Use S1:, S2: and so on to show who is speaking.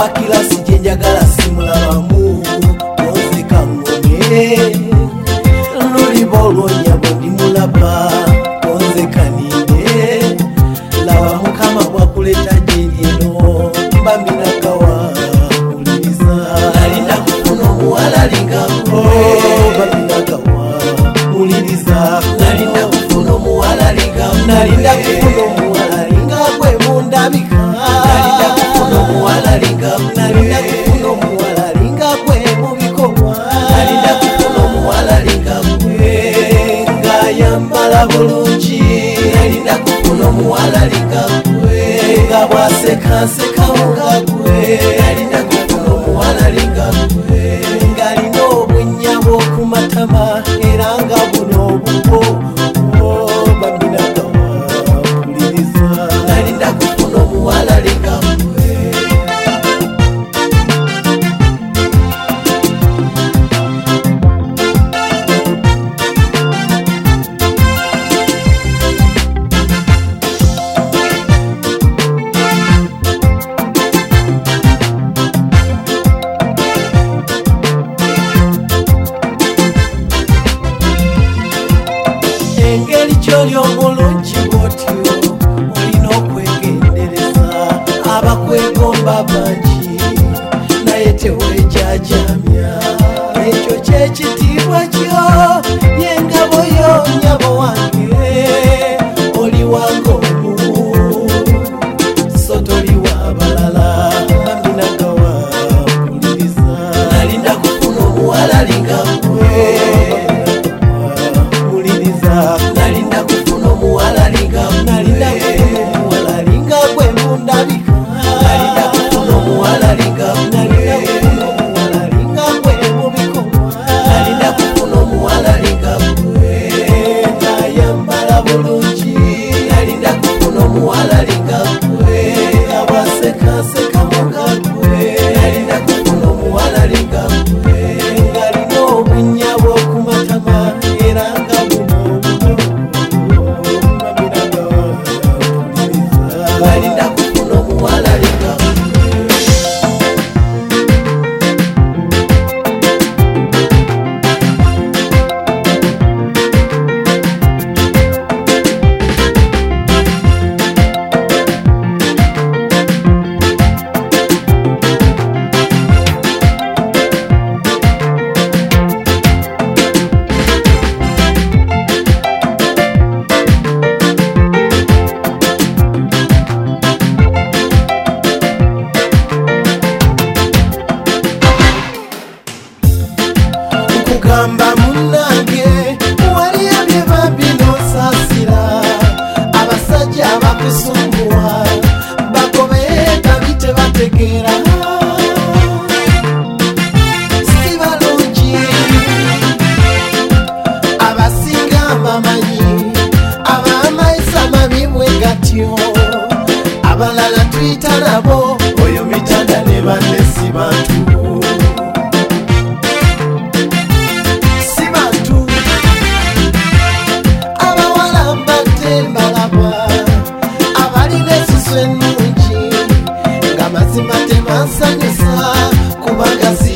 S1: wakila sijenjagala simulabamu Onze kangome Lulibolo nyabo ndimulaba Onze kanine Lawa mukama wakuleta jenjeno Mbamina kawa uliriza Nalinda kufuno muwala linga kwe Mbamina kawa uliriza Nalinda kufuno muwala linga kwe Nalinda kufuno muwala linga kwe mundabika Nalinda kufuno muwala linga kwe Nalinda kufuno muwala linga kwe mubikomwa Nalinda kufuno muwala linga kwe Ngayambala bulungi Nalinda kufuno muwala linga kwe Ngabwaseka seka munga kwe Nalinda kufuno muwala linga kwe Ngalina obunyabo kumatama era nga buno obubo Bambina kawa puliriza Nalinda kufuno muwala linga kwe Engeri kyoli omulungi bwotyo olina okwegendereza abakwegomba bangi naye tewejajamya ekyo kyekitiibwa kyo yengabo yo nyabo wange oli wange omu so toli wabalala ambinagawa puliriza nalinda kufuna omuwala linga kwe Nalinda kufuno muwala linga Nalinda kufuno muwala linga kwe mundabika Nalinda kufuno muwala linga Nalinda kufuno muwala linga kwe mubikomwa Nalinda kufuno muwala linga kwe Nayambala bulungi Nalinda kufuno muwala linga kwe Ngabwaseka seka munga kwe Nalinda kufuno muwala linga kwe Ngalina obunyabo kumatama era nga Nalinda kufuno muwala linga Kugamba munange waliya bye babino sasira abasajja bakusumbuwa bakobeta bite bategeera si balungi abasinga bamanyi abamayisa mabibwe gatyo abalala tuyita nabo oyo mitanda ne banne si bantu Mazima temasanyusa kubanga